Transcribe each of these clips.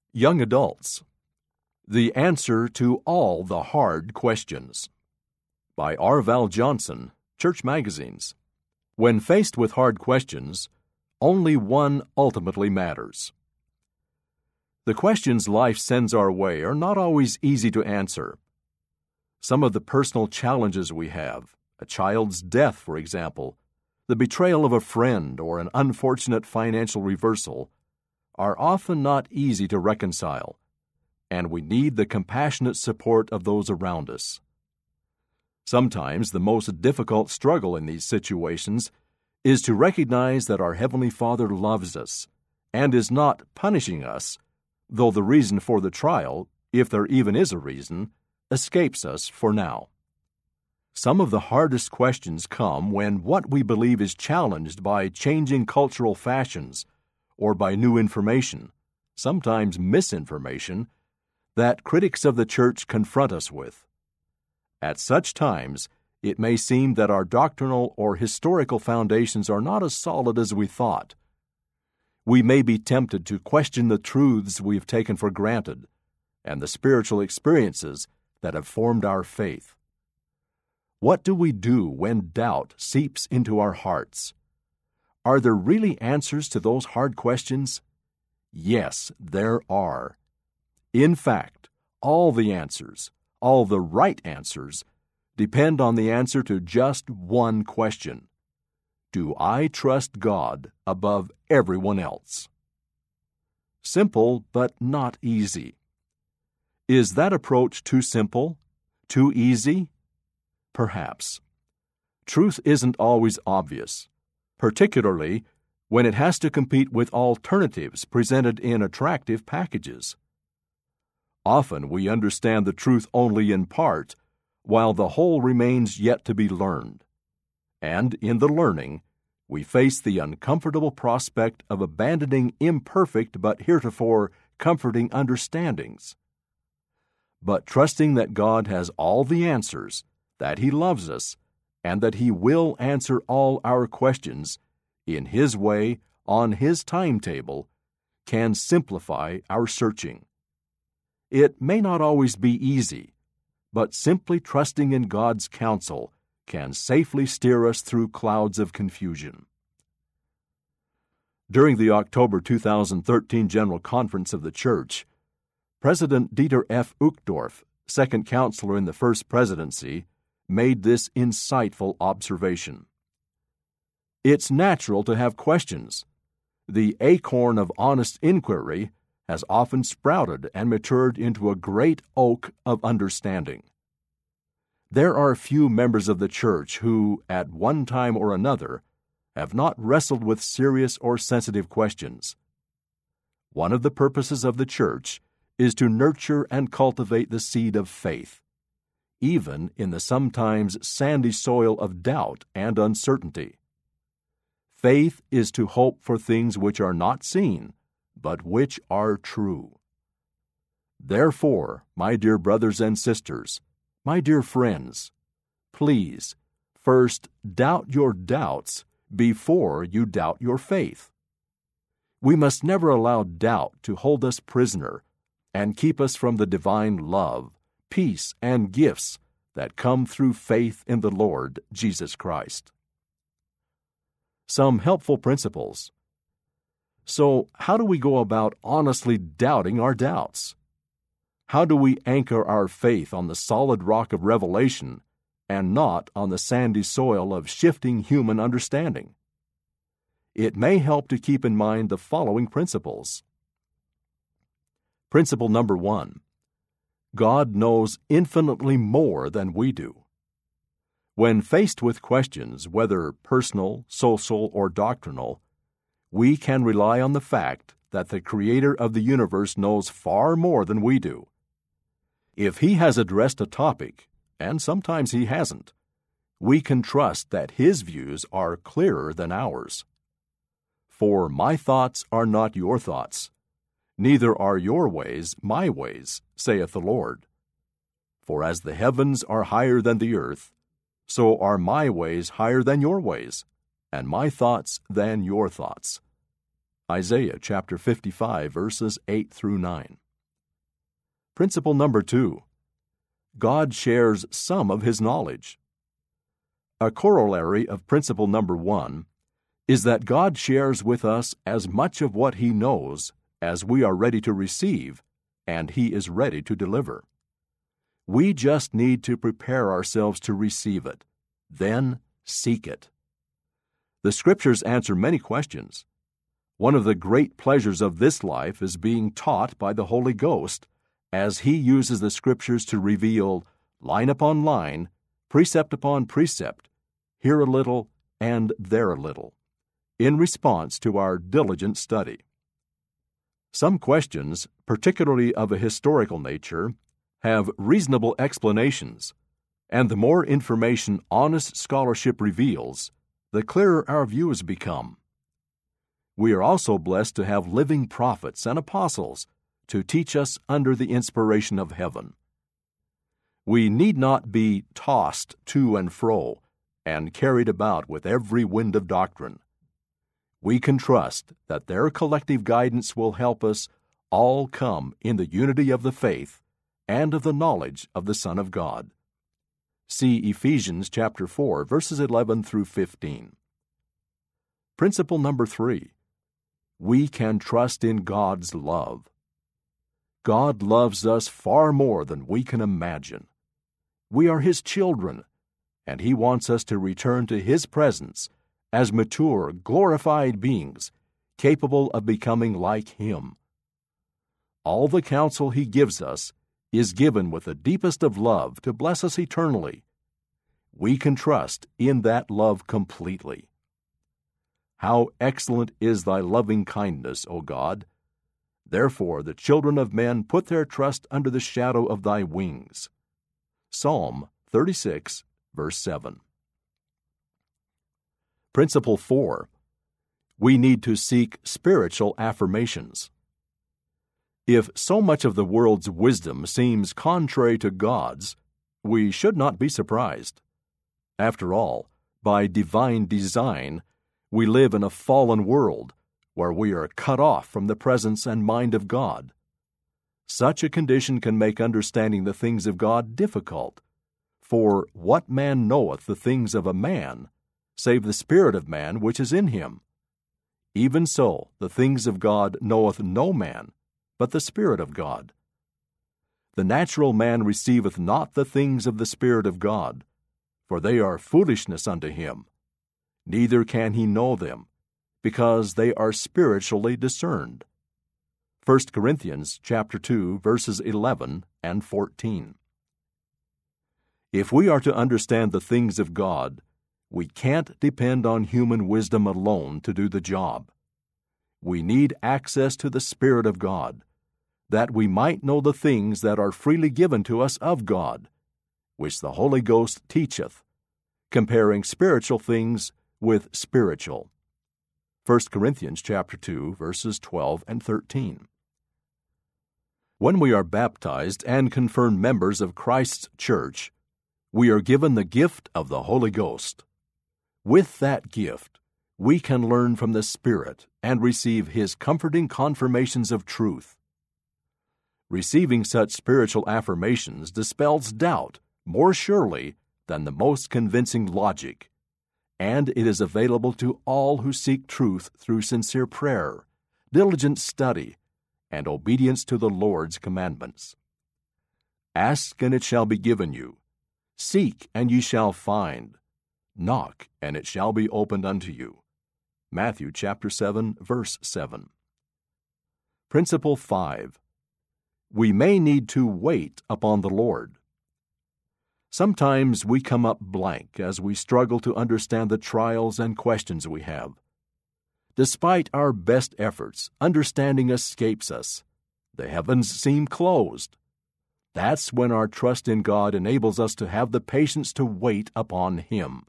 Young Adults, The Answer to All the Hard Questions, by R. Val Johnson, Church Magazines. When faced with hard questions, only one ultimately matters. The questions life sends our way are not always easy to answer. Some of the personal challenges we have, a child's death, for example, the betrayal of a friend, or an unfortunate financial reversal, are often not easy to reconcile, and we need the compassionate support of those around us. Sometimes the most difficult struggle in these situations is to recognize that our Heavenly Father loves us and is not punishing us, though the reason for the trial, if there even is a reason, escapes us for now. Some of the hardest questions come when what we believe is challenged by changing cultural fashions or by new information, sometimes misinformation, that critics of the church confront us with. At such times, it may seem that our doctrinal or historical foundations are not as solid as we thought. We may be tempted to question the truths we have taken for granted and the spiritual experiences that have formed our faith. What do we do when doubt seeps into our hearts? Are there really answers to those hard questions? Yes, there are. In fact, all the answers, all the right answers, depend on the answer to just one question. Do I trust God above everyone else? Simple, but not easy. Is that approach too simple? Too easy? Perhaps. Truth isn't always obvious, particularly when it has to compete with alternatives presented in attractive packages. Often we understand the truth only in part, while the whole remains yet to be learned. And in the learning, we face the uncomfortable prospect of abandoning imperfect but heretofore comforting understandings. But trusting that God has all the answers, that He loves us, and that He will answer all our questions in His way, on His timetable, can simplify our searching. It may not always be easy, but simply trusting in God's counsel can safely steer us through clouds of confusion. During the October 2013 General Conference of the Church, President Dieter F. Uchtdorf, second counselor in the First Presidency, made this insightful observation. It's natural to have questions. The acorn of honest inquiry has often sprouted and matured into a great oak of understanding. There are few members of the church who, at one time or another, have not wrestled with serious or sensitive questions. One of the purposes of the church is to nurture and cultivate the seed of faith, even in the sometimes sandy soil of doubt and uncertainty. Faith is to hope for things which are not seen, but which are true. Therefore, my dear brothers and sisters, my dear friends, please, first doubt your doubts before you doubt your faith. We must never allow doubt to hold us prisoner and keep us from the divine love, peace, and gifts that come through faith in the Lord Jesus Christ. Some helpful principles. So, how do we go about honestly doubting our doubts? How do we anchor our faith on the solid rock of revelation and not on the sandy soil of shifting human understanding? It may help to keep in mind the following principles. Principle number 1. God knows infinitely more than we do. When faced with questions, whether personal, social, or doctrinal, we can rely on the fact that the Creator of the universe knows far more than we do. If He has addressed a topic, and sometimes He hasn't, we can trust that His views are clearer than ours. For my thoughts are not your thoughts, neither are your ways my ways, saith the Lord. For as the heavens are higher than the earth, so are my ways higher than your ways, and my thoughts than your thoughts. Isaiah chapter 55, verses 8 through 9. Principle number 2. God shares some of His knowledge. A corollary of principle number 1 is that God shares with us as much of what He knows as we are ready to receive and He is ready to deliver. We just need to prepare ourselves to receive it, then seek it. The Scriptures answer many questions. One of the great pleasures of this life is being taught by the Holy Ghost as He uses the Scriptures to reveal, line upon line, precept upon precept, here a little and there a little, in response to our diligent study. Some questions, particularly of a historical nature, have reasonable explanations, and the more information honest scholarship reveals, the clearer our views become. We are also blessed to have living prophets and apostles to teach us under the inspiration of heaven. We need not be tossed to and fro and carried about with every wind of doctrine. We can trust that their collective guidance will help us all come in the unity of the faith and of the knowledge of the Son of God. See Ephesians chapter 4, verses 11 through 15. Principle number 3. We can trust in God's love. God loves us far more than we can imagine. We are His children, and He wants us to return to His presence as mature, glorified beings, capable of becoming like Him. All the counsel He gives us is given with the deepest of love to bless us eternally. We can trust in that love completely. How excellent is Thy loving kindness, O God! Therefore the children of men put their trust under the shadow of Thy wings. Psalm 36, verse 7. Principle 4. We need to seek spiritual affirmations. If so much of the world's wisdom seems contrary to God's, we should not be surprised. After all, by divine design, we live in a fallen world where we are cut off from the presence and mind of God. Such a condition can make understanding the things of God difficult. For what man knoweth the things of a man, save the spirit of man which is in him? Even so, the things of God knoweth no man, but the Spirit of God. The natural man receiveth not the things of the Spirit of God, for they are foolishness unto him. Neither can he know them, because they are spiritually discerned. 1 Corinthians chapter 2, verses 11 and 14. If we are to understand the things of God, we can't depend on human wisdom alone to do the job. We need access to the Spirit of God, that we might know the things that are freely given to us of God, which the Holy Ghost teacheth, comparing spiritual things with spiritual. 1 Corinthians chapter 2, verses 12 and 13. When we are baptized and confirmed members of Christ's church, we are given the gift of the Holy Ghost. With that gift, we can learn from the Spirit and receive His comforting confirmations of truth. Receiving such spiritual affirmations dispels doubt more surely than the most convincing logic, and it is available to all who seek truth through sincere prayer, diligent study, and obedience to the Lord's commandments. Ask, and it shall be given you. Seek, and ye shall find. Knock, and it shall be opened unto you. Matthew chapter 7, verse 7. Principle 5. We may need to wait upon the Lord. Sometimes we come up blank as we struggle to understand the trials and questions we have. Despite our best efforts, understanding escapes us. The heavens seem closed. That's when our trust in God enables us to have the patience to wait upon Him.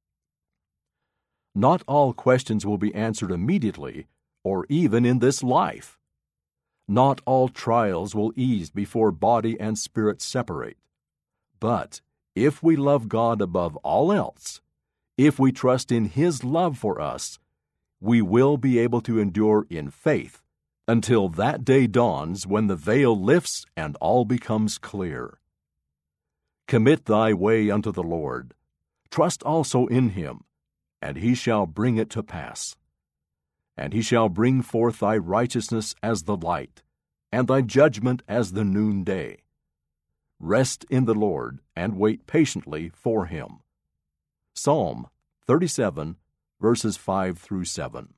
Not all questions will be answered immediately or even in this life. Not all trials will ease before body and spirit separate. But if we love God above all else, if we trust in His love for us, we will be able to endure in faith until that day dawns when the veil lifts and all becomes clear. Commit thy way unto the Lord. Trust also in him, and he shall bring it to pass. And he shall bring forth thy righteousness as the light, and thy judgment as the noonday. Rest in the Lord, and wait patiently for him. Psalm 37, verses 5 through 7.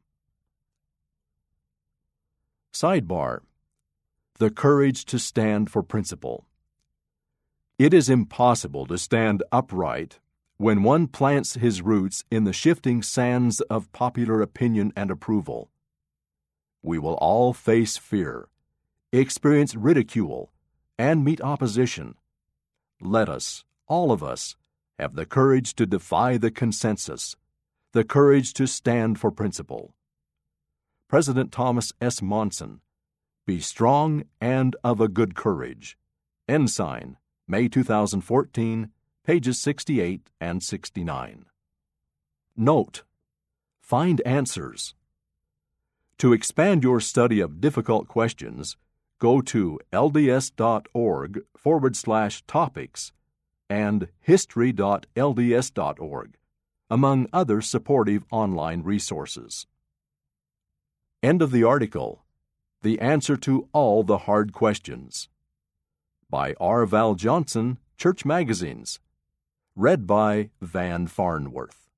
Sidebar: The courage to stand for principle. It is impossible to stand upright when one plants his roots in the shifting sands of popular opinion and approval. We will all face fear, experience ridicule, and meet opposition. Let us, all of us, have the courage to defy the consensus, the courage to stand for principle. President Thomas S. Monson, Be Strong and of a Good Courage. Ensign, May 2014, pages 68 and 69. Note: Find answers. To expand your study of difficult questions, go to lds.org/topics and history.lds.org, among other supportive online resources. End of the article. The Answer to All the Hard Questions, by R. Val Johnson, Church Magazines. Read by Van Farnworth.